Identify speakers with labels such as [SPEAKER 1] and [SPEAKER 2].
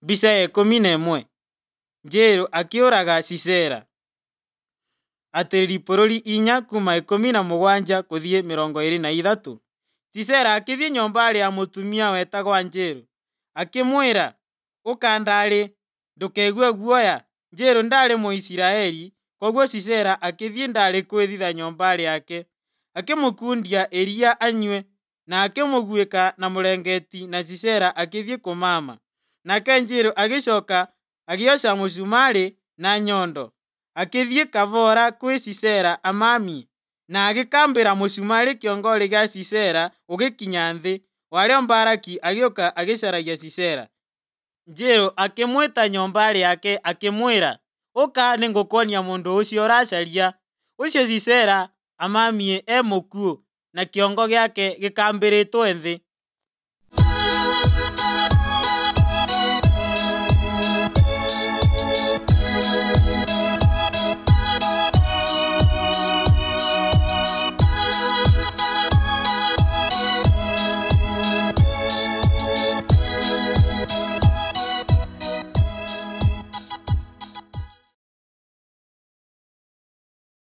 [SPEAKER 1] Mbica ya 11. Njeru akiuraga Sisera. Atiriri bũrũri 4 kuma 17 kuthie 23. Sisera akithie nyomba ya mutumia wetagwa Njeru, akimwira, uka ndari, ndukegue guoya. Njeru ndari Muisiraeli, koguo Sisera akithie ndari kwithitha nyomba yake, akimukundia iria anywe, na akimuguika na murengeti, na Sisera akithie kumama. Nake Njeru agicoka agioca mucumari na nyondo, akithie kavora kwi Sisera amamie, na agikambira mucumari kiongori gia Sisera ugikinya nthi. Wario Baraki agioka agicaragia Sisera. Njeru akimwita nyomba yake akimwira, uka ningukuonia mundu ucio uracaria. Ucio Sisera amamie mukuo, na kiongo giake gikambiritwo nthi.